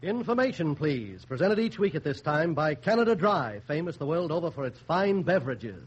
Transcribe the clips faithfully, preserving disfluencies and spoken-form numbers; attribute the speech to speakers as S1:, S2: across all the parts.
S1: Information, please. Presented each week at this time by Canada Dry, famous the world over for its fine beverages.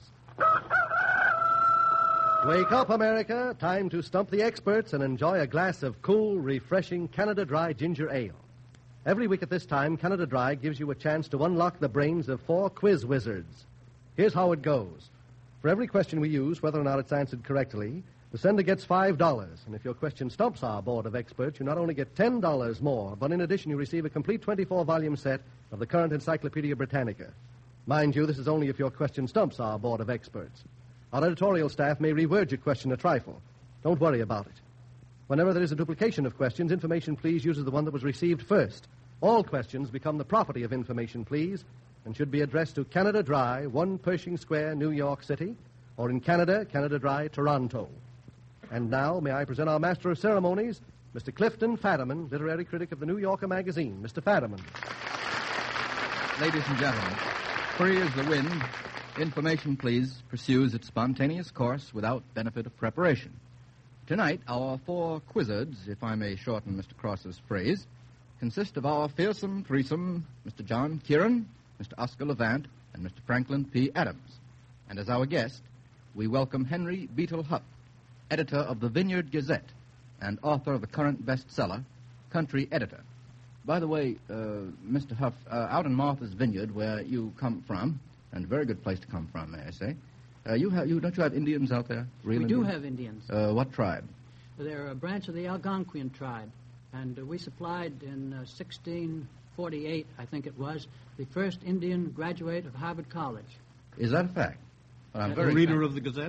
S1: Wake up, America. Time to stump the experts and enjoy a glass of cool, refreshing Canada Dry ginger ale. Every week at this time, Canada Dry gives you a chance to unlock the brains of four quiz wizards. Here's how it goes. For every question we use, whether or not it's answered correctly, the sender gets five dollars. And if your question stumps our board of experts, you not only get ten dollars more, but in addition you receive a complete twenty-four volume set of the current Encyclopedia Britannica. Mind you, this is only if your question stumps our board of experts. Our editorial staff may reword your question a trifle. Don't worry about it. Whenever there is a duplication of questions, Information Please uses the one that was received first. All questions become the property of Information Please and should be addressed to Canada Dry, one Pershing Square, New York City, or in Canada, Canada Dry, Toronto. And now, may I present our Master of Ceremonies, Mister Clifton Fadiman, literary critic of the New Yorker magazine. Mister Fadiman.
S2: Ladies and gentlemen, free as the wind, Information Please pursues its spontaneous course without benefit of preparation. Tonight, our four quizzards, if I may shorten Mister Cross's phrase, consist of our fearsome threesome, Mister John Kieran, Mister Oscar Levant, and Mister Franklin P. Adams. And as our guest, we welcome Henry Beetle Huff, editor of the Vineyard Gazette and author of the current bestseller, Country Editor. By the way, uh, Mister Huff, uh, out in Martha's Vineyard, where you come from, and a very good place to come from, may I say, uh, you have, you don't you have Indians out there? Real
S3: we
S2: Indians?
S3: do have Indians.
S2: Uh, what tribe?
S3: They're a branch of the Algonquian tribe, and uh, we supplied in uh, sixteen forty-eight, I think it was, the first Indian graduate of Harvard College.
S2: Is that a fact? Well, I'm
S3: Uh,
S2: very
S4: A reader
S2: thankful.
S4: of the Gazette?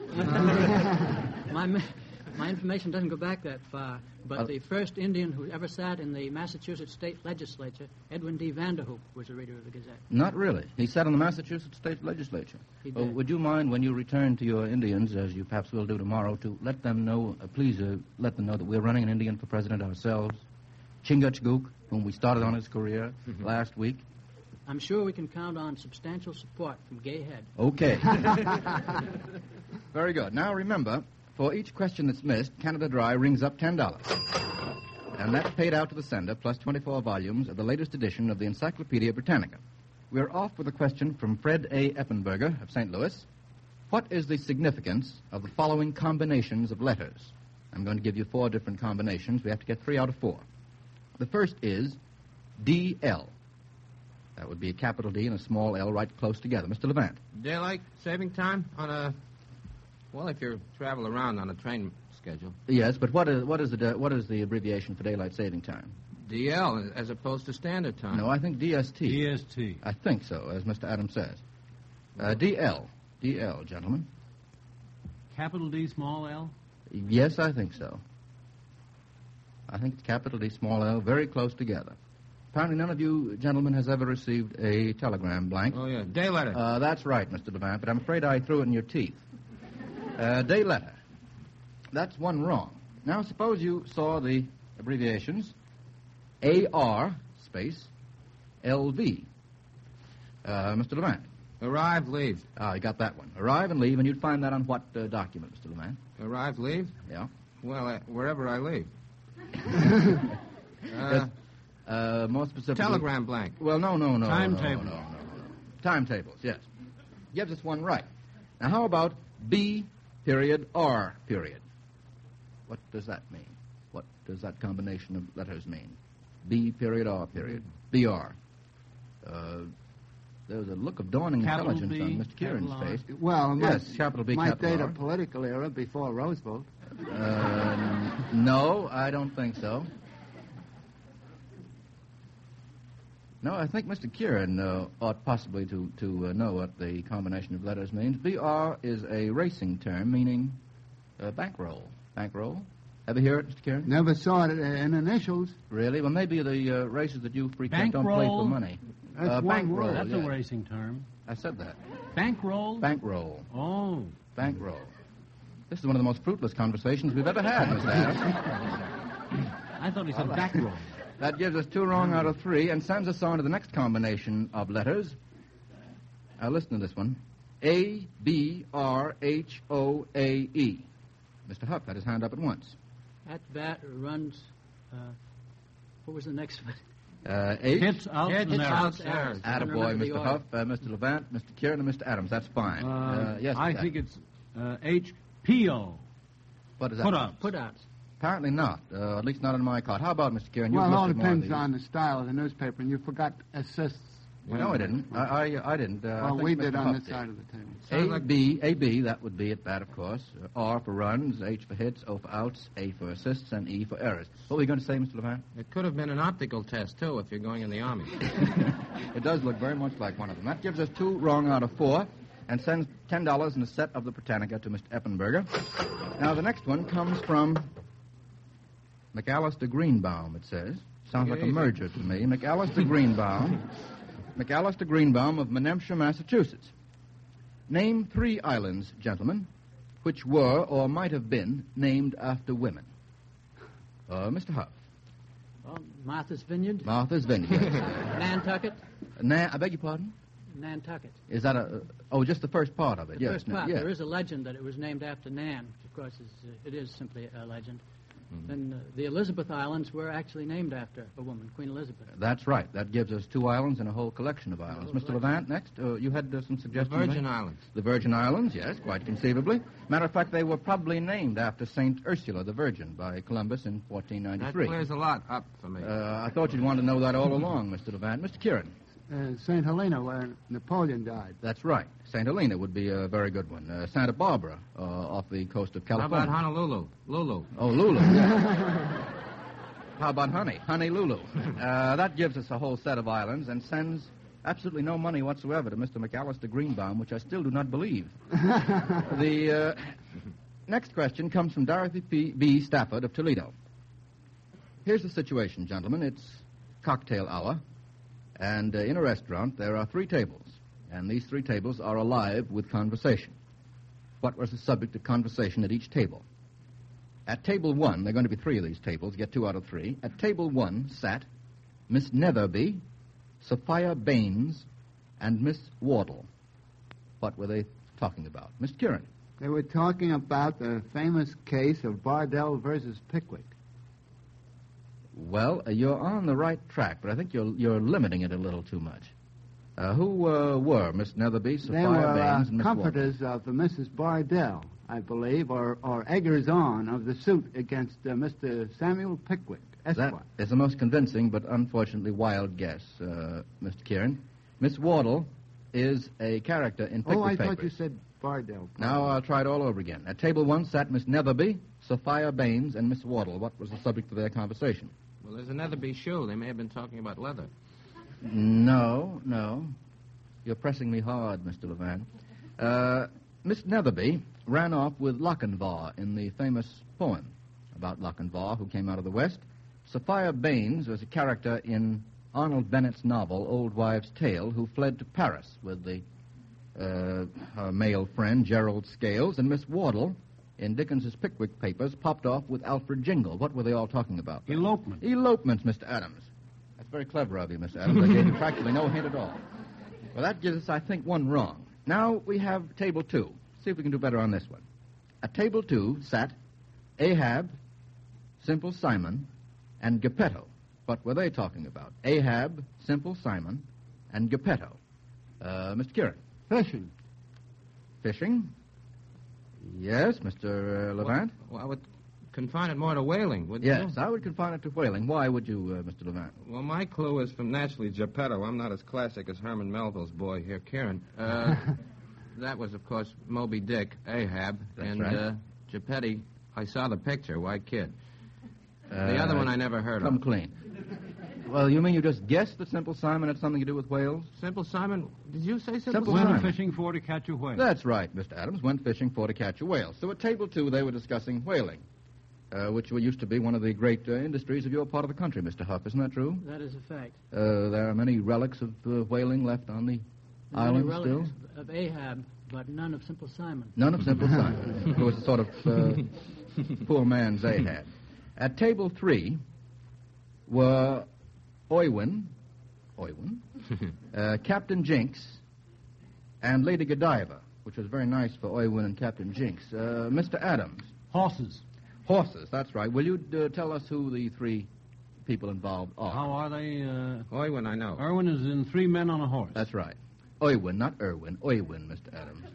S3: my, my information doesn't go back that far, but
S2: Uh,
S3: the first Indian who ever sat in the Massachusetts State Legislature, Edwin D. Vanderhook, was a reader of the Gazette.
S2: Not really. He sat in the Massachusetts State Legislature.
S3: He
S2: Uh,
S3: did.
S2: would you mind, when you return to your Indians, as you perhaps will do tomorrow, to let them know, uh, please uh, let them know that we're running an Indian for president ourselves, Chingachgook, whom we started on his career last week.
S3: I'm sure we can count on substantial support from Gay Head.
S2: Okay. Very good. Now remember, for each question that's missed, Canada Dry rings up ten dollars. And that's paid out to the sender, plus twenty-four volumes of the latest edition of the Encyclopedia Britannica. We're off with a question from Fred A. Eppenberger of Saint Louis. What is the significance of the following combinations of letters? I'm going to give you four different combinations. We have to get three out of four. The first is D L. That would be a capital D and a small L right close together. Mister Levant.
S5: Daylight saving time on a, well, if you travel around on a train schedule.
S2: Yes, but what is what is the what is the abbreviation for daylight saving time?
S5: D L as opposed to standard time.
S2: No, I think D S T.
S4: D S T.
S2: I think so, as Mister Adams says. Uh, D L. D L, gentlemen.
S4: Capital D, small L?
S2: Yes, I think so. I think it's capital D, small L, very close together. Apparently none of you gentlemen has ever received a telegram blank.
S5: Oh, yeah. Day letter.
S2: Uh, that's right, Mister Levant, but I'm afraid I threw it in your teeth. Uh, day letter. That's one wrong. Now, suppose you saw the abbreviations A R space L V. Uh, Mister Levant.
S5: Arrive, leave.
S2: Ah, you got that one. Arrive and leave, and you'd find that on what uh, document, Mister Levant?
S5: Arrive, leave?
S2: Yeah.
S5: Well, uh, wherever I leave. uh,
S2: Yes. Uh, more specifically...
S5: telegram blank.
S2: Well, no, no, no.
S4: Timetable.
S2: No, no, no, no. Timetables, yes. Gives us one right. Now, how about B period R period? What does that mean? What does that combination of letters mean? B period R period. B R. Uh, there was a look of dawning
S4: Capital
S2: intelligence
S4: B,
S2: on Mister Kieran's
S4: capital R.
S2: face.
S6: Well,
S2: Yes,
S6: might,
S2: capital B,
S6: might
S2: capital
S6: date
S2: R.
S6: a political era before Roosevelt.
S2: Uh, no, I don't think so. No, I think Mister Kieran uh, ought possibly to, to uh, know what the combination of letters means. B R is a racing term meaning uh, bankroll. Bankroll? Ever hear it, Mister Kieran?
S6: Never saw it in initials.
S2: Really? Well, maybe the uh, races that you frequent don't play
S4: Bankroll?
S2: for money.
S6: That's
S2: uh,
S6: one
S2: bankroll,
S6: word.
S4: That's
S2: yes.
S4: a racing term.
S2: I said that.
S4: Bankroll?
S2: Bankroll.
S4: Oh.
S2: Bankroll. This is one of the most fruitless conversations we've ever had, Mister Adams.
S4: I thought he said backroll.
S2: That gives us two wrong out of three and sends us on to the next combination of letters. Now, listen to this one. A, B, R, H, O, A, E. Mister Huff had his hand up at once.
S3: At that runs, uh, what was the next one?
S2: Uh, H.
S4: Hits, outs,
S5: Hits,
S4: and
S5: outs,
S4: errors.
S5: errors.
S3: And
S2: Attaboy,
S3: remember the
S2: Mister
S3: order.
S2: Huff, uh, Mister Levant, Mister Kieran, and Mister Adams. That's fine.
S4: Uh,
S2: Uh, yes,
S4: I
S2: Mister
S4: think
S2: Adams.
S4: it's uh, H P O.
S2: What is that?
S4: Put ups.
S3: Put outs.
S2: Apparently not. Uh, at least not in my card. How about Mister Kieran?
S6: Well,
S2: You've
S6: it all
S2: listed more of
S6: depends
S2: these.
S6: on the style of the newspaper, and you forgot assists.
S2: No, I didn't. I, I, I didn't. Uh, I
S6: Well,
S2: think
S6: we
S2: Mister
S6: did on
S2: Huff
S6: this side of the table.
S5: Sounds
S2: A,
S5: like-
S2: B, A, B, that would be at bat, of course. Uh, R for runs, H for hits, O for outs, A for assists, and E for errors. What were you going to say, Mister Levant?
S5: It could have been an optical test, too, if you're going in the Army.
S2: It does look very much like one of them. That gives us two wrong out of four and sends ten dollars in a set of the Britannica to Mister Eppenberger. Now, the next one comes from McAllister Greenbaum, it says. Sounds like a
S5: Easy.
S2: merger to me. McAllister Greenbaum. McAllister Greenbaum of Menemsha, Massachusetts. Name three islands, gentlemen, which were or might have been named after women. Uh, Mister Huff.
S3: Well, Martha's Vineyard,
S2: Martha's Vineyard.
S3: Nantucket,
S2: Na- I beg your pardon?
S3: Nantucket.
S2: Is that a... Oh, just the first part of it,
S3: The
S2: yes.
S3: first
S2: no,
S3: part,
S2: yes.
S3: there is a legend that it was named after Nan, which of course is, uh, it is simply a legend.
S2: Mm-hmm.
S3: Then uh, the Elizabeth Islands were actually named after a woman, Queen Elizabeth.
S2: That's right. That gives us two islands and a whole collection of islands.
S3: whole
S2: Mister
S3: collection.
S2: Levant, next. Uh, you had uh, some
S5: The
S2: suggestions.
S5: Virgin
S2: right?
S5: Islands.
S2: The Virgin Islands, yes, quite conceivably. Matter of fact, they were probably named after Saint Ursula the Virgin by Columbus in fourteen
S5: That
S2: ninety-three.
S5: clears a lot up for me.
S2: Uh, I thought you'd want to know that all along, Mister Levant. Mister Kieran.
S6: Uh, Saint Helena, where Napoleon died.
S2: That's right. Saint Helena would be a very good one. Uh, Santa Barbara, uh, off the coast of
S5: How
S2: California.
S5: about Honolulu? Lulu.
S2: Oh, Lulu. How about Honey? Honey Lulu. Uh, that gives us a whole set of islands and sends absolutely no money whatsoever to Mister McAllister Greenbaum, which I still do not believe. The uh, next question comes from Dorothy P. B. Stafford of Toledo. Here's the situation, gentlemen. It's cocktail hour, and uh, in a restaurant there are three tables, and these three tables are alive with conversation. What was the subject of conversation at each table? At table one, there are going to be three of these tables, get two out of three. At table one sat Miss Netherby, Sophia Baines, and Miss Wardle. What were they talking about? Miss Kieran.
S6: They were talking about the famous case of Bardell versus Pickwick.
S2: Well, uh, you're on the right track, but I think you're you're limiting it a little too much. Uh, who uh, were Miss Netherby, Sophia
S6: They were uh,
S2: Baines, and Miss Wardle?
S6: comforters of uh, Missus Bardell, I believe, or, or eggers-on of the suit against uh, Mister Samuel Pickwick,
S2: That
S6: Esquire.
S2: is the most convincing but unfortunately wild guess, uh, Mister Kieran. Miss Wardle is a character in Pickwick
S6: Oh, I
S2: Papers.
S6: thought you said Bardell.
S2: Now I'll try it all over again. At table one sat Miss Netherby, Sophia Baines, and Miss Wardle. What was the subject of their conversation?
S5: Well, there's a Netherby shoe. They may have been talking about leather.
S2: No, no. You're pressing me hard, Mister Levant. Uh, Miss Netherby ran off with Lochinvar in the famous poem about Lochinvar, who came out of the West. Sophia Baines was a character in Arnold Bennett's novel, Old Wives' Tale, who fled to Paris with the uh, her male friend, Gerald Scales, and Miss Wardle, in Dickens's Pickwick Papers, popped off with Alfred Jingle. What were they all talking about?
S4: Elopement.
S2: Elopements, Mister Adams. That's very clever of you, Mister Adams. I gave you practically no hint at all. Well, that gives us, I think, one wrong. Now we have table two. See if we can do better on this one. At table two sat Ahab, Simple Simon, and Geppetto. What were they talking about? Ahab, Simple Simon, and Geppetto. Uh, Mister Kieran.
S6: Fishing.
S2: Fishing? Yes, Mister Uh, Levant?
S5: Well, I would confine it more to whaling, wouldn't
S2: Yes,
S5: you?
S2: I would confine it to whaling. Why would you, uh, Mister Levant?
S5: Well, my clue is from naturally Geppetto. I'm not as classic as Herman Melville's boy here, Kieran. Uh, that was, of course, Moby Dick, Ahab,
S2: That's
S5: and
S2: right.
S5: uh, Geppetto. I saw the picture, white kid.
S2: Uh,
S5: the other one I never heard
S2: Come
S5: of.
S2: clean. Well, you mean you just guessed that Simple Simon had something to do with whales?
S5: Simple Simon. Did you say Simple,
S2: Simple
S5: Simon?
S4: Went
S2: Simon.
S4: fishing for to catch a whale.
S2: That's right, Mister Adams. Went fishing for to catch a whale. So at table two, they were discussing whaling, uh, which used to be one of the great uh, industries of your part of the country, Mister Huff. Isn't that true?
S3: That is a fact.
S2: Uh, there are many relics of uh, whaling left on the
S3: Many
S2: island
S3: relics
S2: still.
S3: of Ahab, but none of Simple Simon.
S2: None of Simple Simon. It was a sort of uh, poor man's Ahab. At table three were Oywin, Oywin, uh, Captain Jinks, and Lady Godiva, which was very nice for Oywin and Captain Jinks. Uh, Mister Adams.
S4: Horses.
S2: Horses, that's right. Will you uh, tell us who the three people involved are.
S4: How are they? Uh,
S5: Oywin, I know.
S4: Irwin is in Three Men on a Horse.
S2: That's right. Oywin, not Irwin. Oywin, Mister Adams.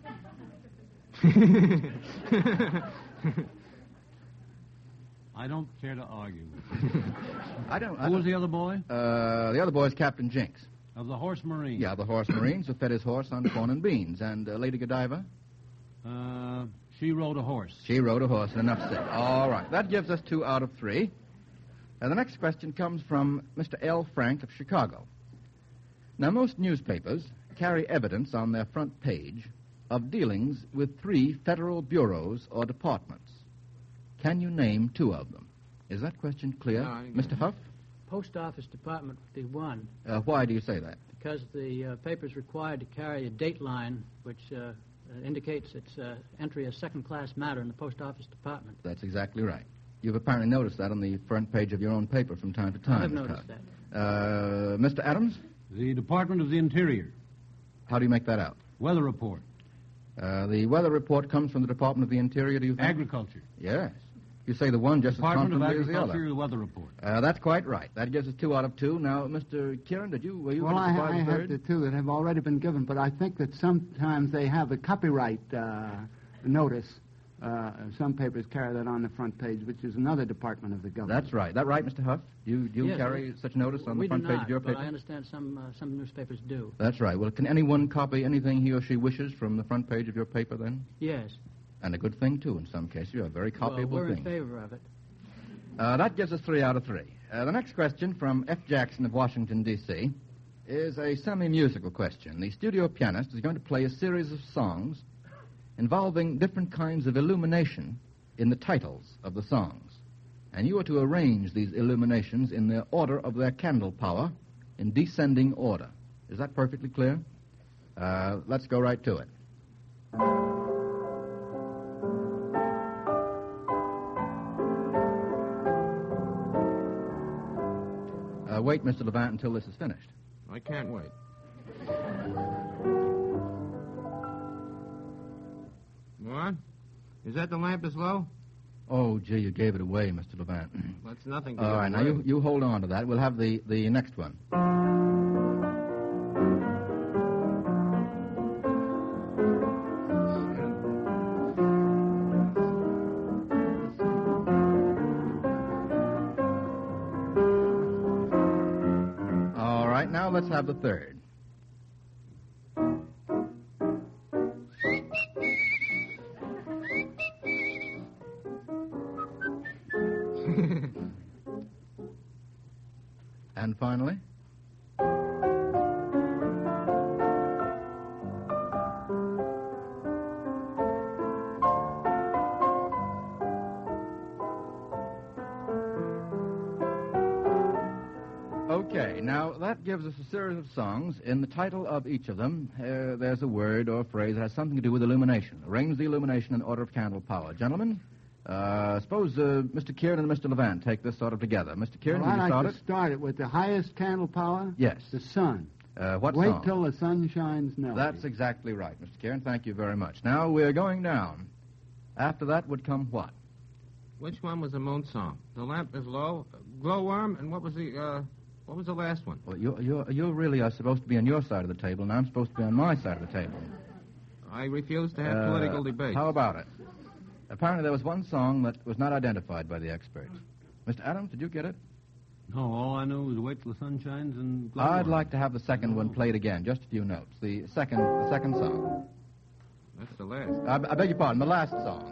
S4: I don't care to argue with you.
S2: I don't... I
S4: Who
S2: don't
S4: was the other boy?
S2: Uh, the other boy is Captain Jinks.
S4: Of the Horse Marine.
S2: Yeah, the horse marines who fed his horse on corn and beans. And uh, Lady Godiva?
S4: Uh, she rode a horse.
S2: She rode a horse, and enough said. All right, that gives us two out of three. Now, the next question comes from Mister L. Frank of Chicago. Now, most newspapers carry evidence on their front page of dealings with three federal bureaus or departments. Can you name two of them? Is that question clear?
S5: No, I didn't
S2: Mister
S5: get it.
S2: Huff?
S3: Post Office Department would be one,
S2: Uh, why do you say that?
S3: because the uh, paper is required to carry a date line which uh, uh, indicates its uh, entry as second-class matter in the Post Office Department.
S2: That's exactly right. You've apparently noticed that on the front page of your own paper from time to time.
S3: I've
S2: Mister
S3: noticed
S2: Huff.
S3: that.
S2: Uh, Mister Adams?
S4: The Department of the Interior.
S2: How do you make that out?
S4: Weather Report.
S2: Uh, the weather report comes from the Department of the Interior, do you think?
S4: Agriculture.
S2: Yes. You say the one just
S4: Department
S2: as
S4: of
S2: confidently as the
S4: Agriculture,
S2: other.
S4: the Weather Report.
S2: Uh, that's quite right. That gives us two out of two. Now, Mister Kieran, did you were you
S6: Well,
S2: going
S6: I,
S2: to
S6: I
S2: provide the
S6: have
S2: third?
S6: the two that have already been given, but I think that sometimes they have a copyright uh, notice. Uh, some papers carry that on the front page, which is another department of the government.
S2: That's right. That right, Mister Huff? Do you, do you
S3: Yes,
S2: carry such notice on
S3: we
S2: the front
S3: do
S2: page
S3: not,
S2: of your
S3: but
S2: paper?
S3: I understand some uh, some newspapers do.
S2: That's right. Well, can anyone copy anything he or she wishes from the front page of your paper then?
S3: Yes.
S2: And a good thing, too, in some cases. You're a very copyable
S3: well, we're
S2: thing.
S3: in favor of it.
S2: Uh, that gives us three out of three. Uh, the next question from F. Jackson of Washington, D C is a semi-musical question. The studio pianist is going to play a series of songs involving different kinds of illumination in the titles of the songs. And you are to arrange these illuminations in the order of their candle power in descending order. Is that perfectly clear? Uh, let's go right to it. Uh, wait, Mister Levant, until this is finished.
S5: I can't wait. What? Is that the lamp is low?
S2: Oh, gee, you gave it away, Mister Levant.
S5: That's nothing to
S2: All
S5: give
S2: right, now
S5: away.
S2: you, you hold on to that. We'll have the, the next one. All right, now let's have the third. And finally? Okay, now that gives us a series of songs. In the title of each of them, uh, there's a word or phrase that has something to do with illumination. Arrange the illumination in order of candle power. Gentlemen, uh, suppose uh, Mister Kieran and Mister Levant take this sort of together. Mister Kieran,
S6: Well,
S2: will you
S6: I'd
S2: start
S6: like
S2: it?
S6: to start it with the highest candle power.
S2: Yes.
S6: The sun.
S2: Uh, what
S6: Wait
S2: song?
S6: till the sun shines now.
S2: That's exactly right, Mister Kieran. Thank you very much. Now we're going down. After that would come what?
S5: Which one was the moon song? The lamp is low, glowworm, and what was the uh, what was the last one?
S2: Well, you you you really are supposed to be on your side of the table, and I'm supposed to be on my side of the table.
S5: I refuse to have
S2: Uh,
S5: political debates.
S2: How about it? Apparently there was one song that was not identified by the experts. Mister Adams, did you get it?
S4: No, all I know is wait till the sun shines and...
S2: I'd like to have the second one played again, just a few notes. The second the second song.
S5: That's the last.
S2: I, I beg your pardon, the last song.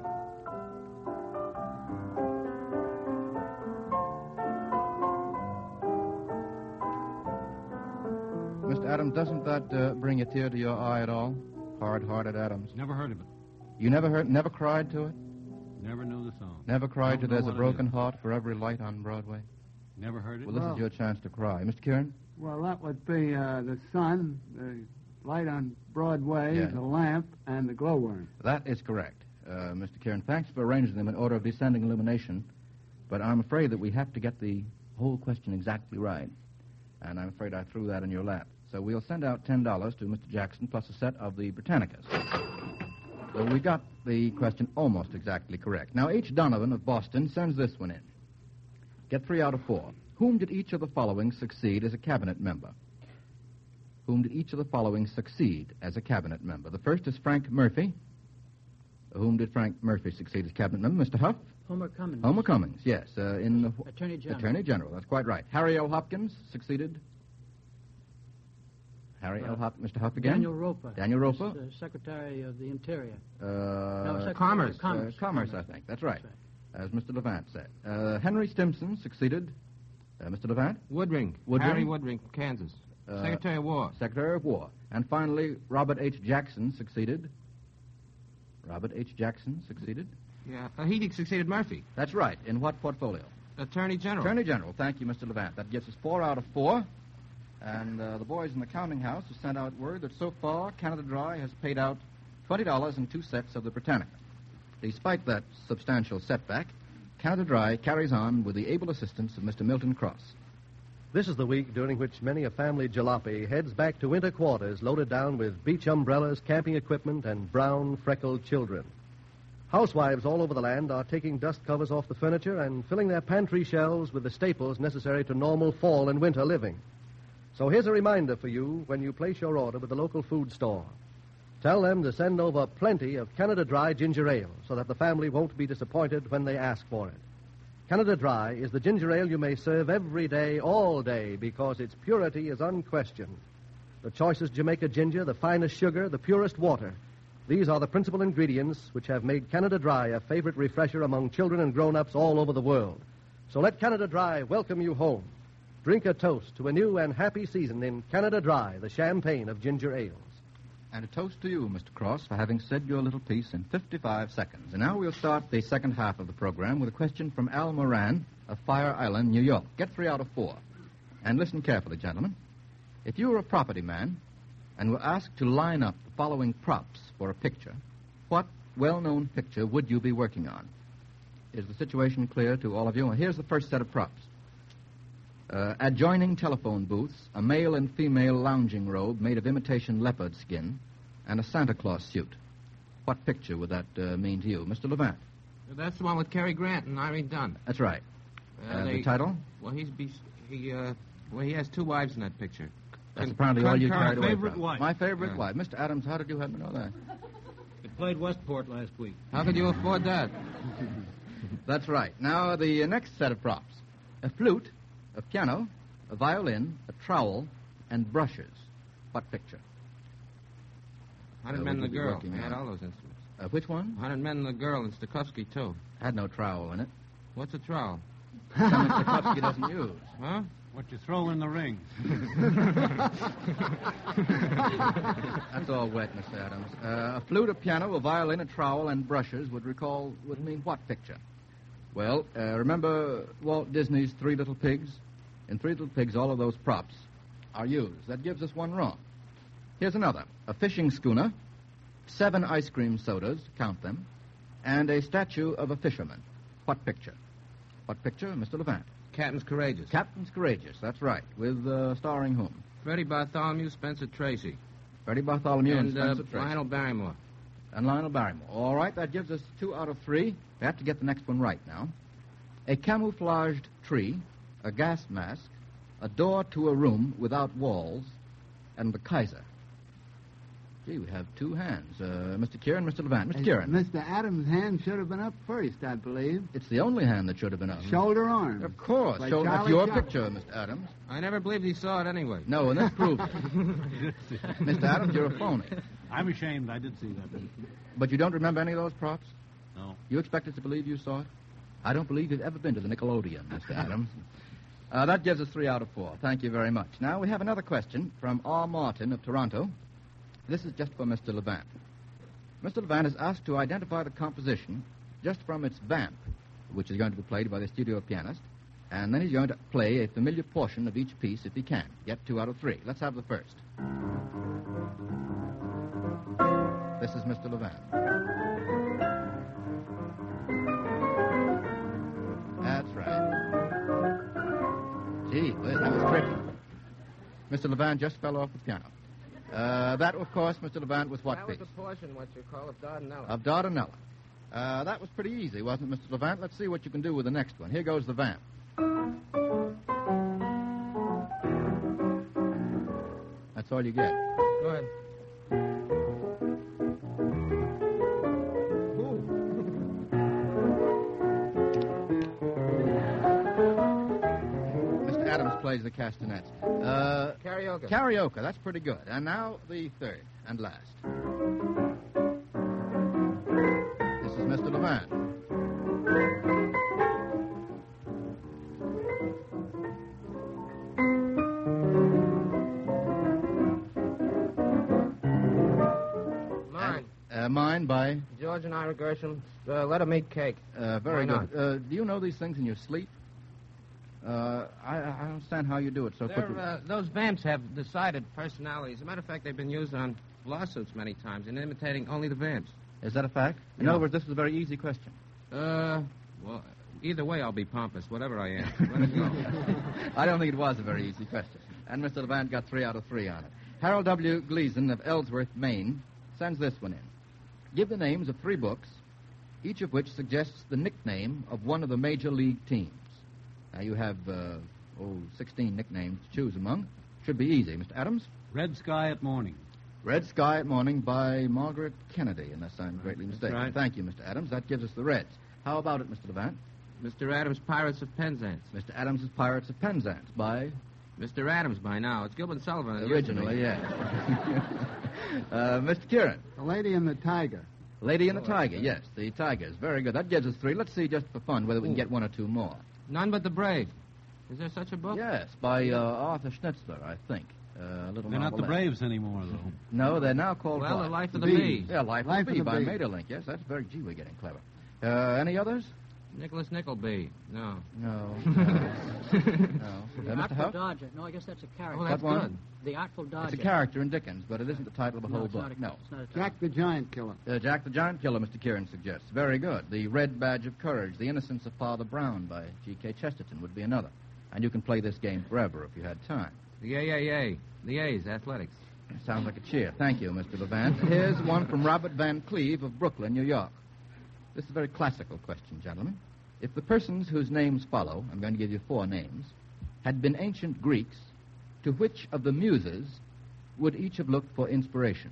S2: Mister Adams, doesn't that uh, bring a tear to your eye at all? Hard-hearted Adams.
S4: Never heard of it.
S2: You never heard, never cried to it?
S4: Never knew the song.
S2: Never cried to
S4: Don't know
S2: There's a
S4: what it
S2: Broken
S4: is.
S2: Heart for Every Light on Broadway?
S4: Never heard it.
S2: Well, this
S6: Well-
S2: is your chance to cry. Mister Kieran?
S6: Well, that would be uh, the sun, the light on Broadway,
S2: Yeah.
S6: the lamp, and the glowworm.
S2: That is correct, uh, Mister Kieran. Thanks for arranging them in order of descending illumination, but I'm afraid that we have to get the whole question exactly right, and I'm afraid I threw that in your lap. So we'll send out ten dollars to Mister Jackson plus a set of the Britannicas. So we got the question almost exactly correct. Now, H. Donovan of Boston sends this one in. Get three out of four. Whom did each of the following succeed as a cabinet member? Whom did each of the following succeed as a cabinet member? The first is Frank Murphy. Whom did Frank Murphy succeed as cabinet member? Mister Huff?
S3: Homer Cummings.
S2: Homer Cummings, yes. Uh, in the
S3: Attorney General.
S2: Attorney General, that's quite right. Harry L. Hopkins succeeded. Harry
S3: Uh,
S2: L. Hop, Mister Huff again.
S3: Daniel Roper.
S2: Daniel Roper.
S3: Was, uh, Secretary of the Interior.
S2: Uh,
S3: No, Secretary of
S5: Commerce.
S3: Commerce.
S2: Uh, Commerce, I think. That's right.
S3: That's
S2: As Mister Levant said. Uh, Henry Stimson succeeded. Uh, Mister Levant,
S5: Woodring.
S2: Woodring?
S5: Harry Woodring, Kansas.
S2: Uh,
S5: Secretary of War.
S2: Secretary of War. And finally, Robert H. Jackson succeeded. Robert H. Jackson succeeded.
S5: Yeah, uh, he succeeded Murphy.
S2: That's right. In what portfolio?
S5: Attorney General.
S2: Attorney General. Thank you, Mister Levant. That gets us four out of four. And uh, the boys in the counting house have sent out word that so far Canada Dry has paid out twenty dollars and two cents of the Britannica. Despite that substantial setback, Canada Dry carries on with the able assistance of Mister Milton Cross.
S1: This is the week during which many a family jalopy heads back to winter quarters loaded down with beach umbrellas, camping equipment, and brown, freckled children. Housewives all over the land are taking dust covers off the furniture and filling their pantry shelves with the staples necessary to normal fall and winter living. So here's a reminder for you when you place your order with the local food store. Tell them to send over plenty of Canada Dry ginger ale so that the family won't be disappointed when they ask for it. Canada Dry is the ginger ale you may serve every day, all day, because its purity is unquestioned. The choicest Jamaica ginger, the finest sugar, the purest water. These are the principal ingredients which have made Canada Dry a favorite refresher among children and grown-ups all over the world. So let Canada Dry welcome you home. Drink a toast to a new and happy season in Canada Dry, the champagne of ginger ales.
S2: And a toast to you, Mister Cross, for having said your little piece in fifty-five seconds. And now we'll start the second half of the program with a question from Al Moran of Fire Island, New York. Get three out of four. And listen carefully, gentlemen. If you were a property man and were asked to line up the following props for a picture, what well-known picture would you be working on? Is the situation clear to all of you? And here's the first set of props. Uh, adjoining telephone booths, a male and female lounging robe made of imitation leopard skin, and a Santa Claus suit. What picture would that uh, mean to you? Mister Levant?
S5: That's the one with Cary Grant and Irene Dunn.
S2: That's right.
S5: Uh,
S2: Uh,
S5: they-
S2: the title?
S5: Well, he's be, he uh, well he has two wives in that picture.
S2: That's
S5: Con-
S2: apparently all you
S5: concurrent
S2: carried away
S4: favorite
S2: from.
S4: wife.
S2: My favorite
S5: Yeah.
S2: wife. Mister Adams, how did you happen to know that?
S4: It played Westport last week.
S5: How could you afford that?
S2: That's right. Now, the uh, next set of props. A flute, a piano, a violin, a trowel, and brushes. What picture?
S5: Hundred
S2: Uh,
S5: Men and
S2: would
S5: the
S2: you be
S5: Girl.
S2: working
S5: They had
S2: on?
S5: all those instruments.
S2: Uh, which one?
S5: Hundred Men and the Girl and Stokowski, too.
S2: Had no trowel in it.
S5: What's a trowel?
S2: Something Stokowski doesn't use.
S5: Huh?
S4: What you throw in the ring.
S2: That's all wet, Mister Adams. Uh, a flute, a piano, a violin, a trowel, and brushes would recall, would mean what picture? Well, uh, remember Walt Disney's Three Little Pigs? In Three Little Pigs, all of those props are used. That gives us one wrong. Here's another. A fishing schooner, seven ice cream sodas, count them, and a statue of a fisherman. What picture? What picture, Mister Levant?
S5: Captain's Courageous.
S2: Captain's Courageous, that's right. With uh, starring whom?
S5: Freddie Bartholomew, Spencer Tracy.
S2: Freddie Bartholomew and,
S5: and uh,
S2: Spencer Tracy.
S5: Lionel Barrymore.
S2: And Lionel Barrymore. All right, that gives us two out of three. We have to get the next one right now. A camouflaged tree, a gas mask, a door to a room without walls, and the Kaiser. Gee, we have two hands. Uh, Mister Kieran, Mister Levant. Mister
S6: Uh,
S2: Kieran.
S6: Mister Adams' hand should have been up first, I believe.
S2: It's the only hand that should have been up.
S6: Shoulder arm.
S2: Of course.
S6: Like
S2: Show, that's
S6: Charlie
S2: your
S6: Chaplin.
S2: picture, Mister Adams.
S5: I never believed he saw it anyway.
S2: No, and that's proof. Mister Adams, you're a phony.
S4: I'm ashamed. I did see that.
S2: But you don't remember any of those props?
S4: No.
S2: You expect us to believe you saw it? I don't believe you've ever been to the Nickelodeon, Mister Adams. Uh, that gives us three out of four. Thank you very much. Now, we have another question from R. Martin of Toronto. This is just for Mister Levant. Mister Levant is asked to identify the composition just from its vamp, which is going to be played by the studio pianist, and then he's going to play a familiar portion of each piece if he can. Get two out of three. Let's have the first. This is Mister Levant. That's right. Gee whiz, that was tricky. Mister Levant just fell off the piano. Uh, that, of course, Mister Levant, was what
S5: that
S2: piece?
S5: was the portion, what you call, of Dardanella.
S2: Of Dardanella. Uh, that was pretty easy, wasn't it, Mister Levant? Let's see what you can do with the next one. Here goes the vamp. That's all you get.
S5: Go ahead.
S2: Mister Adams plays the castanets. Uh,
S5: Karaoke.
S2: karaoke, that's pretty good. And now the third and last. This is Mister Levant.
S5: Mine.
S2: Uh, mine by...
S5: George and Ira Gershom. Uh, let 'em eat cake.
S2: Uh, very
S5: Why
S2: good. Uh, do you know these things in your sleep? Uh, I, I don't understand how you do it so
S5: They're,
S2: quickly.
S5: uh, those vamps have decided personalities. As a matter of fact, they've been used on lawsuits many times in imitating only the vamps.
S2: Is that a fact? In
S5: Yeah.
S2: other words, this is a very easy question.
S5: Uh, well, either way, I'll be pompous, whatever I am. Let it go.
S2: I don't think it was a very easy question. And Mister Levant got three out of three on it. Harold W. Gleason of Ellsworth, Maine, sends this one in. Give the names of three books, each of which suggests the nickname of one of the major league teams. Now, you have, uh, oh, sixteen nicknames to choose among. Should be easy. Mister Adams?
S4: Red Sky at Morning.
S2: Red Sky at Morning by Margaret Kennedy, unless I'm greatly mistaken.
S5: right.
S2: Thank you, Mister Adams. That gives us the Reds. How about it, Mister Levant?
S5: Mister Adams' Pirates of Penzance.
S2: Mister Adams' Pirates of Penzance by...
S5: Mister Adams by now. It's Gilbert and Sullivan. It used to be.
S2: Originally, yes. uh, Mister Kieran.
S6: The Lady and the Tiger.
S2: Lady and the Tiger, yes, the Tigers. Very good. That gives us three. Let's see, just for fun, whether we can
S5: Ooh.
S2: get one or two more.
S5: None But the Brave. Is there such a book?
S2: Yes, by uh, Arthur Schnitzler, I think. Uh, a little
S4: They're not the
S2: novelette.
S4: Braves anymore, though.
S2: No, they're now called
S5: Well,
S2: what?
S5: The Life of the
S6: Bee.
S5: Bee.
S2: Yeah, Life,
S6: Life
S2: of the
S6: of
S2: Bee
S6: the
S2: by
S6: Bee.
S2: Maeterlinck. Yes, that's very... Gee, we're getting clever. Uh, any others?
S5: Nicholas Nickleby. No.
S2: No. No. no.
S3: The
S2: Uh, Mister
S3: Artful
S2: Huff?
S3: Dodger. No, I guess that's a character.
S5: Oh, that's
S2: one?
S5: good.
S3: The Artful Dodger.
S2: It's a character in Dickens, but it isn't the title of a
S3: No,
S2: whole
S3: it's
S2: book.
S3: not a,
S2: no.
S3: It's not a title.
S6: Jack the Giant Killer.
S2: Uh, Jack the Giant Killer, Mister Kieran suggests. Very good. The Red Badge of Courage, The Innocence of Father Brown by G K Chesterton would be another. And you can play this game forever if you had time.
S5: The A A A. The A's, athletics.
S2: Sounds like a cheer. Thank you, Mister Levant. Here's one from Robert Van Cleve of Brooklyn, New York. This is a very classical question, gentlemen. If the persons whose names follow, I'm going to give you four names, had been ancient Greeks, to which of the muses would each have looked for inspiration?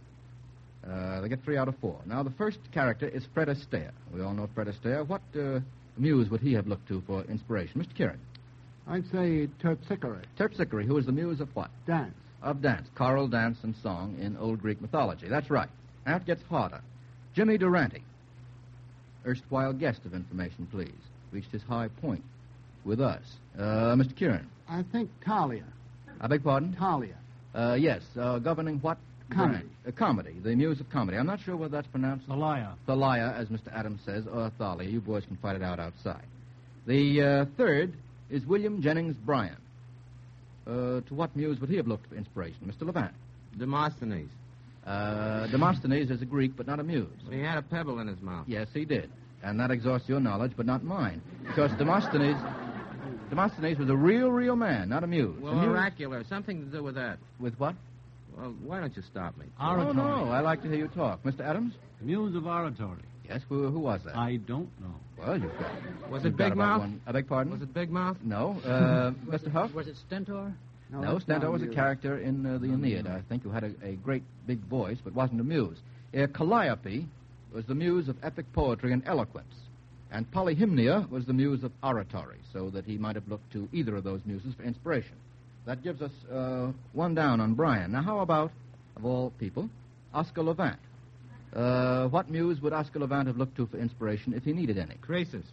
S2: Uh, they get three out of four. Now, the first character is Fred Astaire. We all know Fred Astaire. What uh, muse would he have looked to for inspiration? Mister Kieran.
S6: I'd say Terpsichore.
S2: Terpsichore, who is the muse of what?
S6: Dance.
S2: Of dance, choral dance and song in Old Greek mythology. That's right. Now it gets harder. Jimmy Durante, erstwhile guest of Information Please, reached his high point with us. Uh, Mister Kieran.
S6: I think Talia.
S2: I beg pardon?
S6: Talia.
S2: Uh, yes, uh, governing what?
S6: Comedy.
S2: brand? Uh, comedy, the muse of comedy. I'm not sure whether that's pronounced
S4: Thalia.
S2: Thalia, as Mister Adams says, or Thalia. You boys can fight it out outside. The uh, third is William Jennings Bryan. Uh, to what muse would he have looked for inspiration? Mister Levant.
S5: Demosthenes.
S2: Uh, Demosthenes is a Greek, but not a muse.
S5: He had a pebble in his mouth.
S2: Yes, he did. And that exhausts your knowledge, but not mine. Because Demosthenes... Demosthenes was a real, real man, not a muse.
S5: Well,
S2: a muse
S5: oracular. Something to do with that.
S2: with what?
S5: Well, why don't you stop me?
S2: Oh,
S4: Oratory.
S2: no, I like to hear you talk. Mister Adams?
S4: The Muse of Oratory.
S2: Yes, who, who was that?
S4: I don't know.
S2: Well, you've got...
S5: Was
S2: you've
S5: it
S2: got
S5: Big
S2: about
S5: Mouth?
S2: one- I beg pardon?
S5: Was it Big Mouth?
S2: No. Uh, Mister Huff?
S3: Was it Stentor?
S2: No,
S6: that's not
S2: Stentor was a
S6: muse.
S2: character in uh, the Aeneid, I think, who had a, a great big voice, but wasn't a muse. Uh, Calliope was the muse of epic poetry and eloquence. And Polyhymnia was the muse of oratory, so that he might have looked to either of those muses for inspiration. That gives us uh, one down on Brian. Now, how about, of all people, Oscar Levant? Uh, what muse would Oscar Levant have looked to for inspiration if he needed any?
S5: Croesus.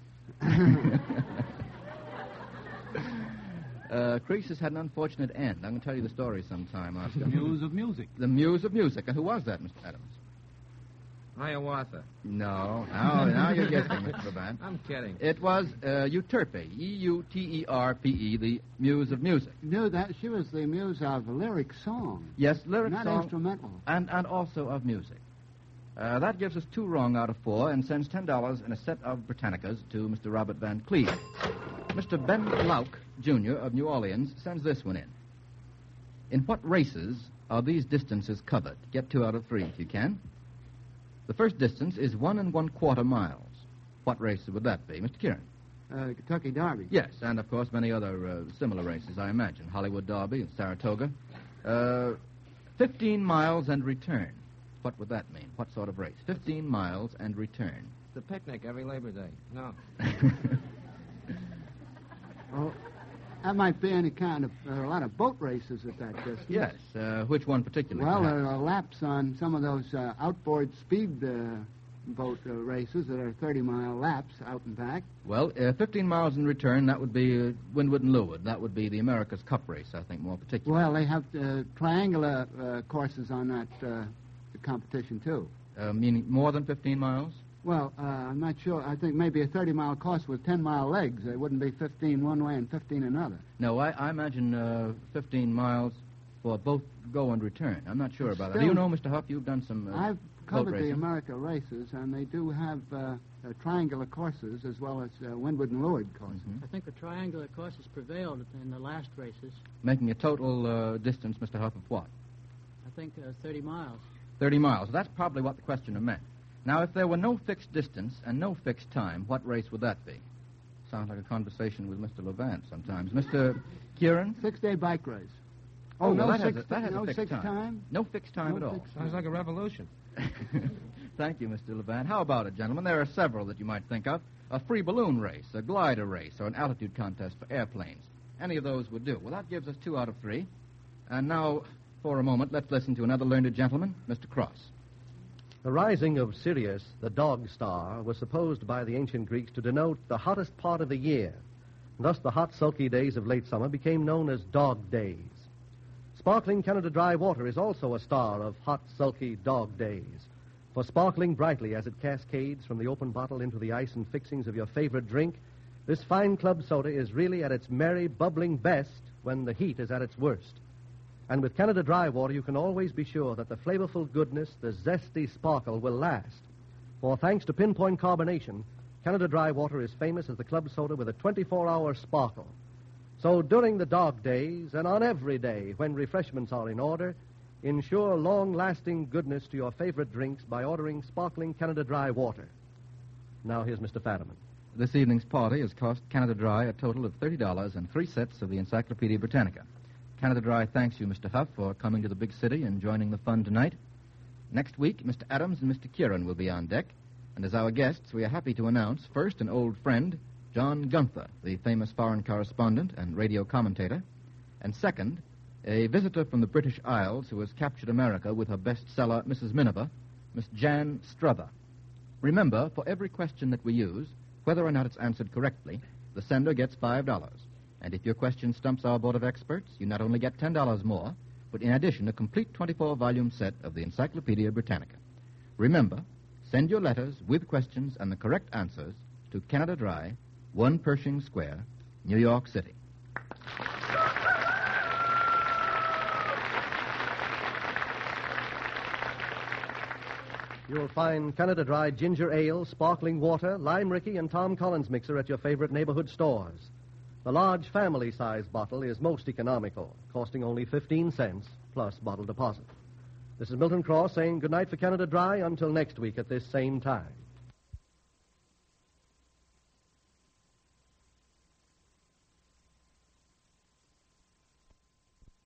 S2: uh, Croesus had an unfortunate end. I'm going to tell you the story sometime, Oscar.
S4: The Muse of Music.
S2: The muse of music. And who was that, Mister Adams?
S5: Hiawatha.
S2: No. Now, now you're guessing, Mister Levant.
S5: I'm kidding.
S2: It was uh, Euterpe, E U T E R P E, the muse of music.
S6: No, that she was the muse of lyric song,
S2: Yes, lyric
S6: not
S2: song,
S6: instrumental.
S2: and, and also of music. Uh, that gives us two wrong out of four and sends ten dollars and a set of Britannicas to Mister Robert Van Cleve. Mister Ben Lauk, Junior of New Orleans, sends this one in. In what races are these distances covered? Get two out of three if you can. The first distance is one and one quarter miles. What race would that be, Mister Kieran?
S6: Uh, Kentucky Derby.
S2: Yes, and of course many other uh, similar races, I imagine. Hollywood Derby, Saratoga. Uh, fifteen miles and return. What would that mean? What sort of race? Fifteen miles and return.
S5: The picnic every Labor Day. No.
S6: Oh, that might be any kind of... There are a lot of boat races at that distance.
S2: Yes. Uh, which one particularly?
S6: Well,
S2: perhaps?
S6: there are laps on some of those uh, outboard speed uh, boat uh, races that are thirty-mile laps out and back.
S2: Well, uh, fifteen miles in return, that would be uh, Windward and Leeward. That would be the America's Cup race, I think, more particularly.
S6: Well, they have uh, triangular uh, courses on that uh, competition, too.
S2: Uh, meaning more than fifteen miles?
S6: Well, uh, I'm not sure. I think maybe a thirty-mile course with ten-mile legs. It wouldn't be fifteen one way and fifteen another.
S2: No, I, I imagine uh, fifteen miles for both go and return. I'm not sure
S6: But
S2: about that.
S6: still-
S2: Do you know, Mister Huff, you've done some uh,
S6: I've
S2: boat
S6: covered the
S2: racing?
S6: America races, and they do have uh, uh, triangular courses as well as uh, Windward and Leeward courses.
S2: Mhm.
S3: I think the triangular courses prevailed in the last races.
S2: Making a total uh, distance, Mister Huff, of what?
S3: I think uh, thirty miles.
S2: thirty miles. That's probably what the questioner meant. Now, if there were no fixed distance and no fixed time, what race would that be? Sounds like a conversation with Mister Levant sometimes. Mister Kieran?
S6: Six-day bike race.
S2: Oh,
S6: no
S2: well, that
S6: six,
S2: has a, that has
S6: no
S2: a fixed
S6: six
S2: time.
S6: time?
S2: No fixed time
S6: No
S2: at all.
S6: fixed
S5: Sounds like a revolution.
S2: Thank you, Mister Levant. How about it, gentlemen? There are several that you might think of. A free balloon race, a glider race, or an altitude contest for airplanes. Any of those would do. Well, that gives us two out of three. And now, for a moment, let's listen to another learned gentleman, Mister Cross.
S1: The rising of Sirius, the dog star, was supposed by the ancient Greeks to denote the hottest part of the year. Thus, the hot, sulky days of late summer became known as dog days. Sparkling Canada Dry water is also a star of hot, sulky dog days. For sparkling brightly as it cascades from the open bottle into the ice and fixings of your favorite drink, this fine club soda is really at its merry, bubbling best when the heat is at its worst. And with Canada Dry water, you can always be sure that the flavorful goodness, the zesty sparkle, will last. For thanks to pinpoint carbonation, Canada Dry water is famous as the club soda with a twenty-four hour sparkle. So during the dog days and on every day when refreshments are in order, ensure long-lasting goodness to your favorite drinks by ordering sparkling Canada Dry water. Now here's Mister Fadiman.
S2: This evening's party has cost Canada Dry a total of thirty dollars and three sets of the Encyclopedia Britannica. Canada Dry thanks you, Mister Huff, for coming to the big city and joining the fun tonight. Next week, Mister Adams and Mister Kieran will be on deck. And as our guests, we are happy to announce, first, an old friend, John Gunther, the famous foreign correspondent and radio commentator. And second, a visitor from the British Isles who has captured America with her bestseller, Missus Miniver, Miss Jan Struther. Remember, for every question that we use, whether or not it's answered correctly, the sender gets five dollars. And if your question stumps our board of experts, you not only get ten dollars more, but in addition, a complete twenty-four volume set of the Encyclopedia Britannica. Remember, send your letters with questions and the correct answers to Canada Dry, one Pershing Square, New York City.
S1: You'll find Canada Dry ginger ale, sparkling water, lime Ricky, and Tom Collins mixer at your favorite neighborhood stores. The large family-size bottle is most economical, costing only fifteen cents plus bottle deposit. This is Milton Cross saying goodnight for Canada Dry until next week at this same time.